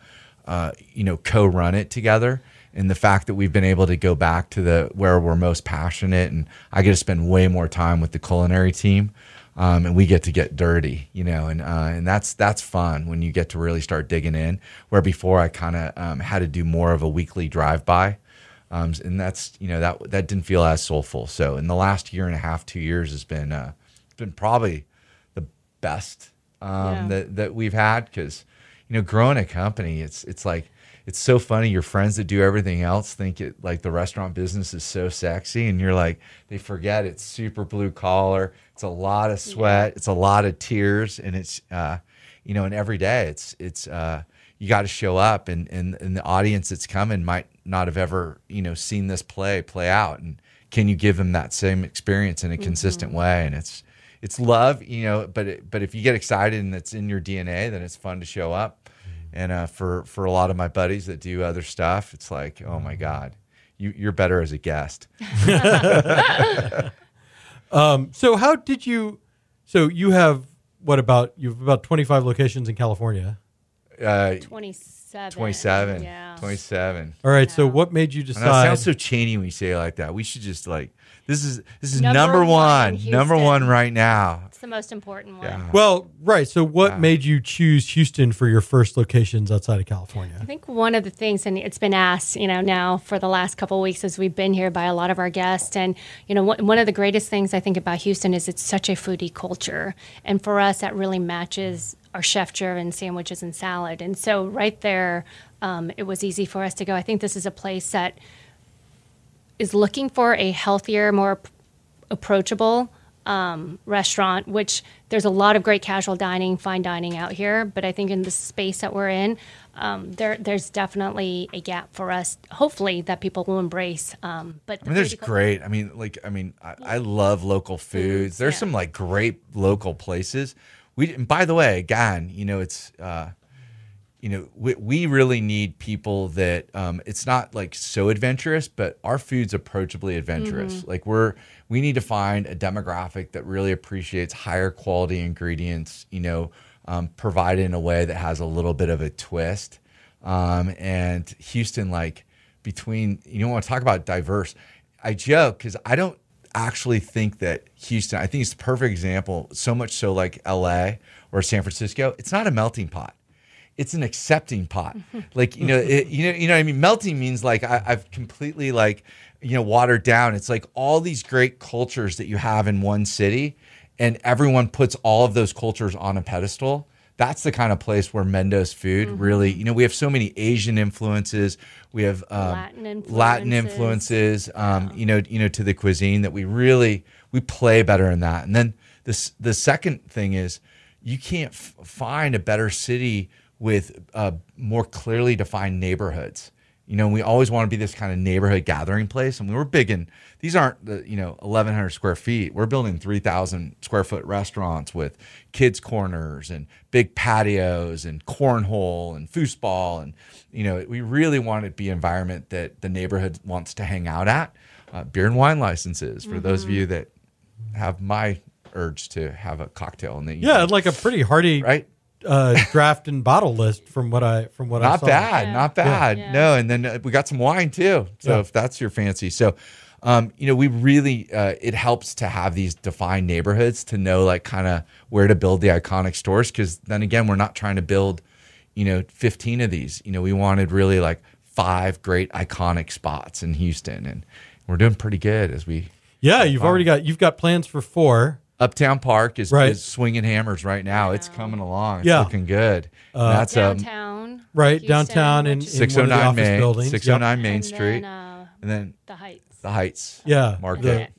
co-run it together. And the fact that we've been able to go back to where we're most passionate, and I get to spend way more time with the culinary team. And we get to get dirty, and that's fun when you get to really start digging in. Where before I kind of had to do more of a weekly drive-by, and that's that didn't feel as soulful. So in the last year and a half, 2 years has been probably the best that we've had because growing a company, it's it's so funny. Your friends that do everything else think it like the restaurant business is so sexy, and you're like, they forget it's super blue collar. It's a lot of sweat. It's a lot of tears, and it's you know, and every day it's you got to show up, and the audience that's coming might not have ever, you know, seen this play out, and can you give them that same experience in a consistent way? And it's love, you know, but if you get excited and it's in your DNA, then it's fun to show up. And for a lot of my buddies that do other stuff, it's like, oh my God, you're better as a guest. So how did you? So you have you've about 25 locations in California. 27. 27. Yeah. 27. All right. So what made you And that decide? sounds so chainy when you say it like that. We should just like this is Number number one one, in number Houston. one right now. It's the most important one. Yeah. Well, right. So what made you choose Houston for your first locations outside of California? I think one of the things, and it's been asked, you know, now for the last couple of weeks as we've been here by a lot of our guests, and you know, one of the greatest things I think about Houston is it's such a foodie culture, and for us that really matches our chef-driven sandwiches and salad, and so right there, it was easy for us to go. I think this is a place that is looking for a healthier, more approachable restaurant, which there's a lot of great casual dining, fine dining out here. But I think in the space that we're in, there's definitely a gap for us, hopefully, that people will embrace. But I mean, there's great. I love local foods. There's some like great local places. And by the way, again, you know, it's you know, we really need people that it's not like so adventurous, but our food's approachably adventurous. Like we need to find a demographic that really appreciates higher quality ingredients, you know, provided in a way that has a little bit of a twist. And Houston, like between, you know, want to talk about diverse. I joke because I don't actually think that Houston, I think it's the perfect example, so much so like LA or San Francisco, it's not a melting pot. It's an accepting pot. Like, you know, you know what I mean? Melting means like I've completely like, you know, watered down. It's like all these great cultures that you have in one city and everyone puts all of those cultures on a pedestal. That's the kind of place where Mendo's food really, you know, we have so many Asian influences. We have Latin influences, you know, to the cuisine that we play better in that. And then the second thing is you can't find a better city with more clearly defined neighborhoods. You know, we always want to be this kind of neighborhood gathering place. And we were big in, these aren't the, you know, 1,100 square feet. We're building 3,000 square foot restaurants with kids corners and big patios and cornhole and foosball. And, you know, we really want it to be an environment that the neighborhood wants to hang out at. Beer and wine licenses for those of you that have my urge to have a cocktail in the evening. Yeah, like a pretty hearty right? draft and bottle list from what I saw. Not bad. Yeah. No, and then we got some wine too. So if that's your fancy. So, you know, we really, it helps to have these defined neighborhoods to know like kind of where to build the iconic stores. Cause then again, we're not trying to build, you know, 15 of these, you know, we wanted really like 5 great iconic spots in Houston, and we're doing pretty good as we. Yeah. You've got plans for 4. Uptown Park is swinging hammers right now. Yeah. It's coming along. It's Yeah. looking good. That's downtown. Right. Houston, downtown in which is- 609 Main, buildings. 609 Main and Street, then, and then the Heights, the Heights. Yeah. Market.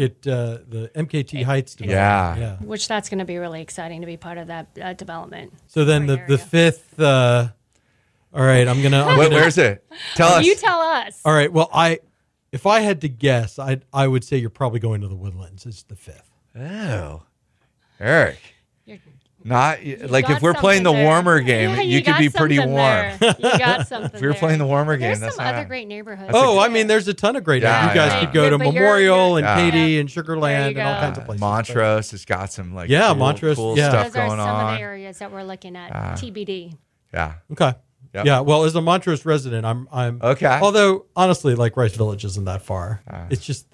The MKT Heights development. Yeah. Yeah. which that's going to be really exciting to be part of that development. So then the area. 5th, all right, I'm gonna Where's it? Tell us. You tell us. all right. Well, if I had to guess, I would say you're probably going to the Woodlands. It's the 5th. Oh, Eric. You're- Not like if got we're playing the something there. warmer game, Yeah, you could got be pretty something warm. there. You got something. If we were playing the warmer game, There's that's some not other great neighborhoods. Oh, I Yeah. mean, there's a ton of great. Yeah, you guys yeah. could go to But you're- Memorial and Yeah. Katy and Sugar There Land you and all go. kinds of places. Montrose has got some like Yeah, cool, Montrose, cool yeah. stuff Those are going some of on. the areas that we're looking at. TBD. Yeah. Okay. Yep. Yeah. Well, as a Montrose resident, I'm Okay. Although honestly, like Rice Village isn't that far. It's just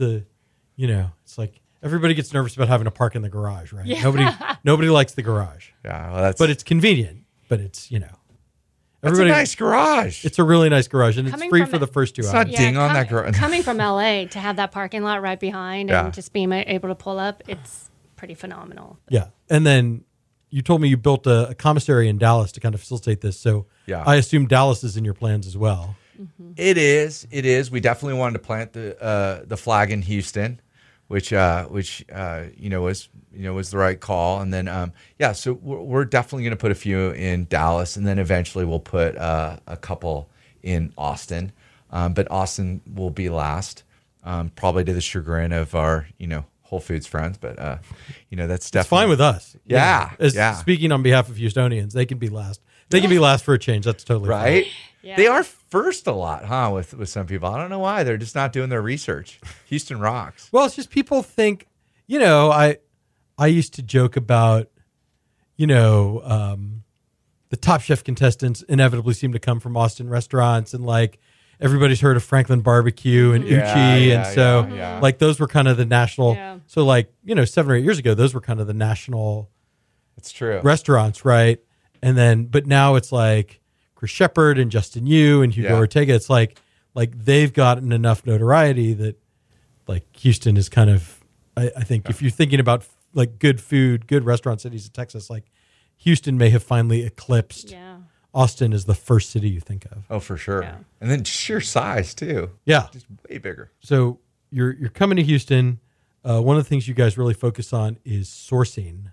it's like everybody gets nervous about having to park in the garage, right? Yeah. Nobody likes the garage, Yeah. Well, but it's convenient. But it's that's a everybody. nice garage. It's a really nice garage, and it's Coming free from for the first 2 It's hours. not ding on that garage. Coming from LA to have that parking lot right behind Yeah. and just being able to pull up, it's pretty phenomenal. Yeah, and then you told me you built a commissary in Dallas to kind of facilitate this. So Yeah. I assume Dallas is in your plans as well. It is. It is. We definitely wanted to plant the flag in Houston, which was the right call. And then so we're definitely going to put a few in Dallas, and then eventually we'll put a couple in Austin. But Austin will be last, probably to the chagrin of our Whole Foods friends. But that's definitely It's fine with us. Yeah, yeah. Speaking on behalf of Houstonians, they can be last. They can be last for a change. That's totally right. fine. Yeah. They are first a lot, huh? With some people, I don't know why. They're just not doing their research. Houston rocks. Well, it's just people think, I used to joke about, the Top Chef contestants inevitably seem to come from Austin restaurants, and like everybody's heard of Franklin Barbecue and Uchi, and so like those were kind of the national. Yeah. So like 7 or 8 years ago, those were kind of the national It's true. restaurants, right? And then, but now it's like Chris Shepard and Justin Yu and Hugo Yeah. Ortega. It's like they've gotten enough notoriety that like Houston is kind of, I think if you're thinking about like good food, good restaurant cities in Texas, like Houston may have finally eclipsed Yeah. Austin as the first city you think of. Oh, for sure. Yeah. And then sheer size too. Yeah. Just way bigger. So you're coming to Houston. One of the things you guys really focus on is sourcing.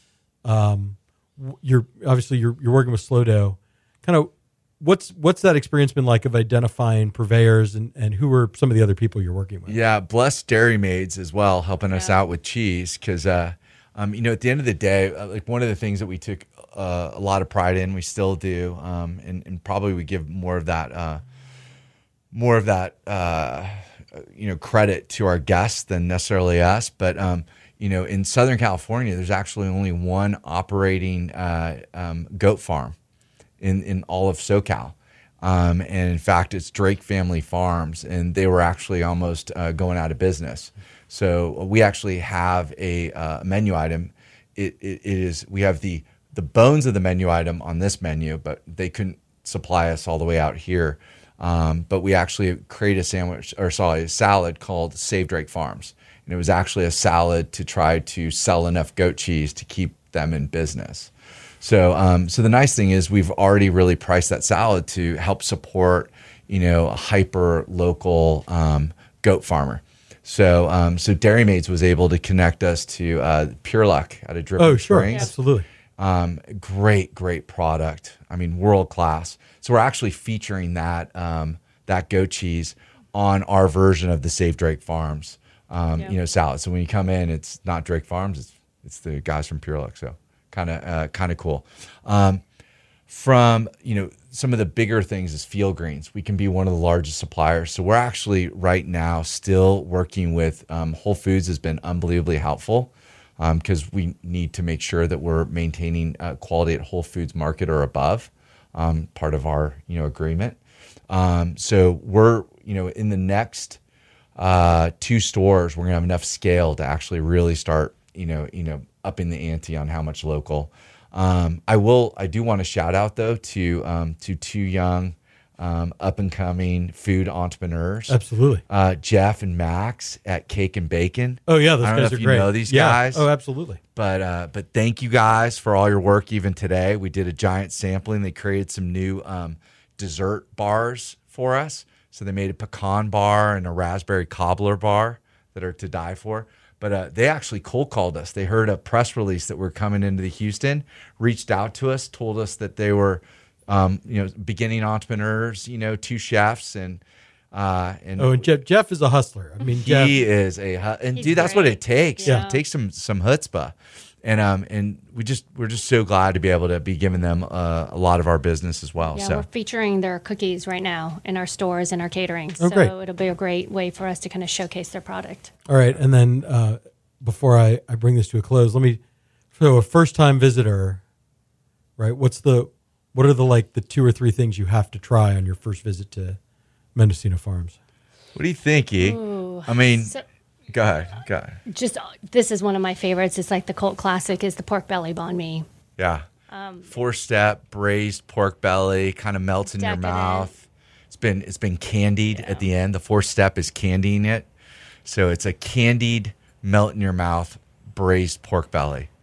You're working with Slow Dough. Kind of what's that experience been like of identifying purveyors and who are some of the other people you're working with? Yeah, bless Dairy Maids as well, helping us out with cheese. Because, at the end of the day, like one of the things that we took a lot of pride in, we still do, and probably we give more of that credit to our guests than necessarily us. But, in Southern California, there's actually only one operating goat farm in all of SoCal. And in fact, it's Drake Family Farms, and they were actually almost going out of business. So we actually have a menu item. It is, we have the bones of the menu item on this menu, but they couldn't supply us all the way out here. But we actually created a salad called Save Drake Farms. And it was actually a salad to try to sell enough goat cheese to keep them in business. So the nice thing is we've already really priced that salad to help support, a hyper local goat farmer. So Dairy Maids was able to connect us to Pure Luck out of Dripping Oh, sure. Springs. Absolutely. Great product. I mean, world class. So we're actually featuring that goat cheese on our version of the Save Drake Farms, salad. So when you come in, it's not Drake Farms, it's the guys from Pure Luck. So kind of cool. From some of the bigger things is Field Greens. We can be one of the largest suppliers. So we're actually right now still working with Whole Foods has been unbelievably helpful because we need to make sure that we're maintaining quality at Whole Foods market or above, part of our agreement. So we're in the next 2 stores, we're gonna have enough scale to actually really start upping the ante on how much local. I do want to shout out though to 2 young up and coming food entrepreneurs. Absolutely. Jeff and Max at Cake and Bacon. Oh yeah, those I don't know guys if are you great. know these Yeah. guys. Oh, absolutely. But thank you guys for all your work even today. We did a giant sampling. They created some new dessert bars for us. So they made a pecan bar and a raspberry cobbler bar that are to die for. But they actually cold called us. They heard a press release that we're coming into the Houston, reached out to us, told us that they were, beginning entrepreneurs, 2 chefs, and Jeff is a hustler. I mean, Jeff. he is He's dude, that's what great. it takes. Yeah. It takes some chutzpah, and we're just so glad to be able to be giving them a lot of our business as well. Yeah, So we're featuring their cookies right now in our stores and our catering. Oh, so great. it'll be a great way for us to kind of showcase their product. All right, and then before I bring this to a close, so a first time visitor, right? What are the 2 or 3 things you have to try on your first visit to Mendocino Farms? what do you think, E? Ooh. I mean, So- go ahead. Just this is one of my favorites. It's like the cult classic is the pork belly banh mi. Yeah. 4-step braised pork belly, kind of melts in your Decadent. mouth. It's been candied at the end. The 4-step is candying it, so it's a candied melt in your mouth braised pork belly.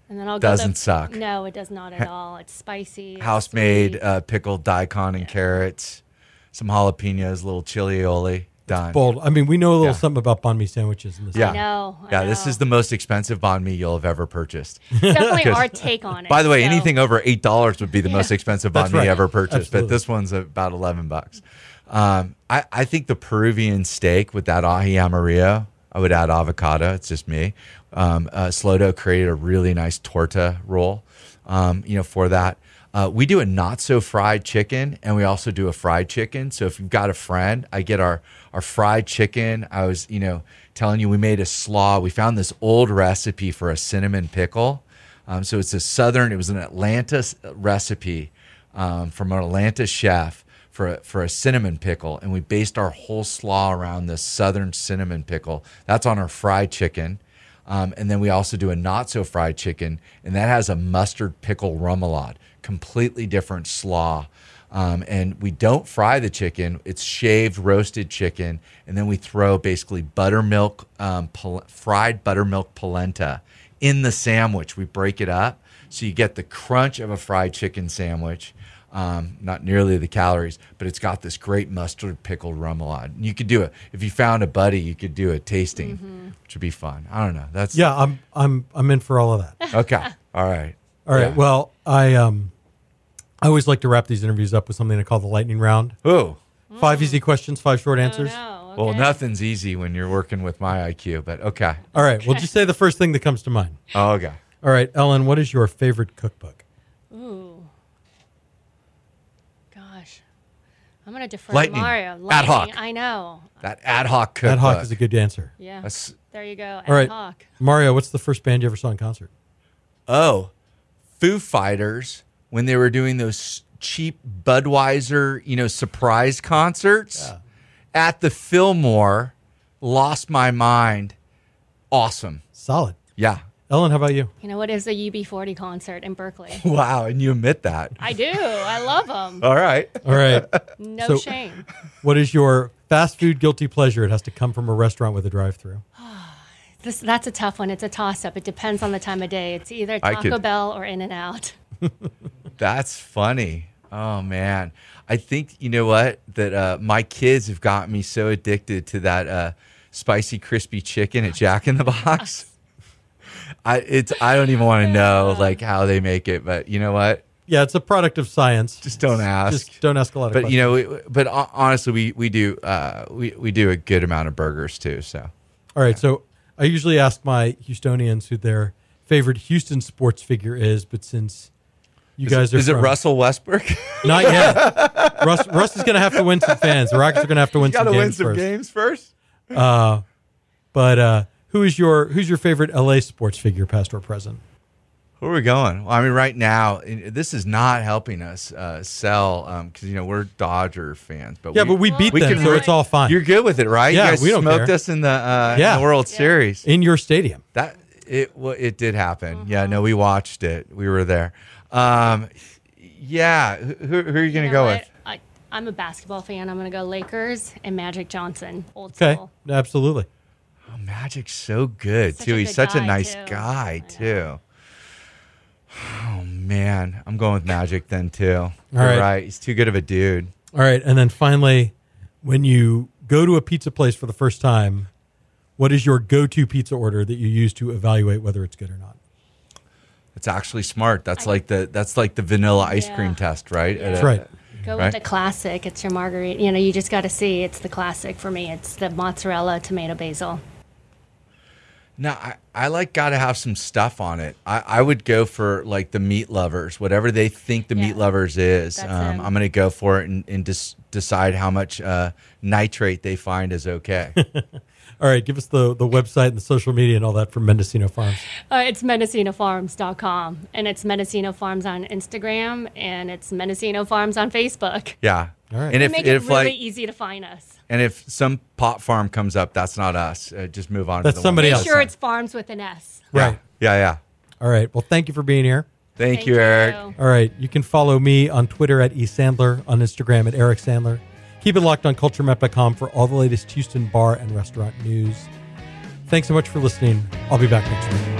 And then I'll Doesn't go suck. No, it does not at all. It's spicy. It's House-made sweet. pickled daikon and carrots, some jalapenos, a little chili aioli. Done. Bold. I mean, we know a little Yeah. something about banh mi sandwiches in this. Yeah. I know. Yeah, this is the most expensive banh mi you'll have ever purchased. definitely our take on it. By the way, so- anything over $8 would be the most expensive That's banh mi right. ever purchased, Absolutely. but this one's about $11. I think the Peruvian steak with that ají amarillo, I would add avocado. It's just me. Slodo created a really nice torta roll, for that. We do a not so fried chicken, and we also do a fried chicken. So if you've got a friend, I get our fried chicken. I was, telling you, we made a slaw. We found this old recipe for a cinnamon pickle. So it's it was an Atlanta recipe from an Atlanta chef for a cinnamon pickle. And we based our whole slaw around this southern cinnamon pickle. That's on our fried chicken. And then we also do a not so fried chicken, and that has a mustard pickle remoulade, completely different slaw. And we don't fry the chicken. It's shaved, roasted chicken. And then we throw basically buttermilk, fried buttermilk polenta in the sandwich. We break it up. So you get the crunch of a fried chicken sandwich. Not nearly the calories, but it's got this great mustard pickled remoulade. And you could do it if you found a buddy. You could do a tasting, which would be fun. I don't know. That's Yeah, I'm in for all of that. okay. All right. All right. Yeah. Well, I always like to wrap these interviews up with something I call the lightning round. Ooh. 5 easy questions, 5 short answers. No, Well, okay. nothing's easy when you're working with my IQ, but okay. All right. Well, just say the first thing that comes to mind. Oh, okay. All right, Ellen, what is your favorite cookbook? Ooh. Gosh. I'm going to defer Lightning. to Mario. Ad hoc. Lightning. I know. That ad hoc cookbook. Ad hoc is a good answer. Yeah. That's- There you go. All right, Ad hoc. Mario, what's the first band you ever saw in concert? Oh, Foo Fighters, when they were doing those cheap Budweiser, surprise concerts at the Fillmore, lost my mind. Awesome. Solid. Yeah. Ellen, how about you? You know what is a UB40 concert in Berkeley? Wow. And you admit that. I do. I love them. All right. All right. No So- shame. What is your fast food guilty pleasure? It has to come from a restaurant with a drive-through. That's a tough one. It's a toss-up. It depends on the time of day. It's either I Taco could- Bell or In-N-Out. That's funny. Oh, man. I think, you know what? That my kids have got me so addicted to that spicy, crispy chicken at Jack in the Box. I don't even want to know like how they make it, but you know what? Yeah, it's a product of science. Just don't ask. Just don't ask a lot of But questions. honestly, we do a good amount of burgers too. So All right, so I usually ask my Houstonians who their favorite Houston sports figure is, but since you guys are is it from- Russell Westbrook? Not yet. Russ is going to have to win some fans. The Rockets are going to have to win Got some to win games some first. games first. But who's your favorite LA sports figure, past or present? Where are we going? Well, I mean, right now, this is not helping us sell because we're Dodger fans. But Yeah, but we beat we them, can so re- it's all fine. You're good with it, right? Yeah, you guys we don't smoked care. us in the World Series. In your stadium. That it did happen. Yeah, no, we watched it. We were there. Yeah, who are you going to You know go what? with? I'm a basketball fan. I'm going to go Lakers and Magic Johnson. Old Okay, school. absolutely. Oh, Magic's so good Such too. a He's good such a guy, nice too. guy I know. too. Oh man, I'm going with Magic then too. You're right. right. He's too good of a dude. All right, and then finally, when you go to a pizza place for the first time, what is your go-to pizza order that you use to evaluate whether it's good or not? It's actually smart. That's like the vanilla ice cream Yeah. test, right? That's right. Go Right. with the classic. It's your margarita. You just got to see. It's the classic for me. It's the mozzarella, tomato, basil. No, I got to have some stuff on it. I would go for like the meat lovers, whatever they think the meat Yeah. lovers is. That's I'm it. going to go for it and decide how much nitrate they find is okay. All right, give us the website and the social media and all that for Mendocino Farms. It's MendocinoFarms.com. And it's Mendocino Farms on Instagram. And it's Mendocino Farms on Facebook. Yeah. All right. And We make it really easy to find us. and if some pot farm comes up, that's not us. Just move on. That's to the somebody one else. Make sure it's farms with an S. Right. Yeah. All right. Well, thank you for being here. Thank you, Eric. All right. You can follow me on Twitter at eSandler, on Instagram at Eric Sandler. Keep it locked on CultureMap.com for all the latest Houston bar and restaurant news. Thanks so much for listening. I'll be back next week.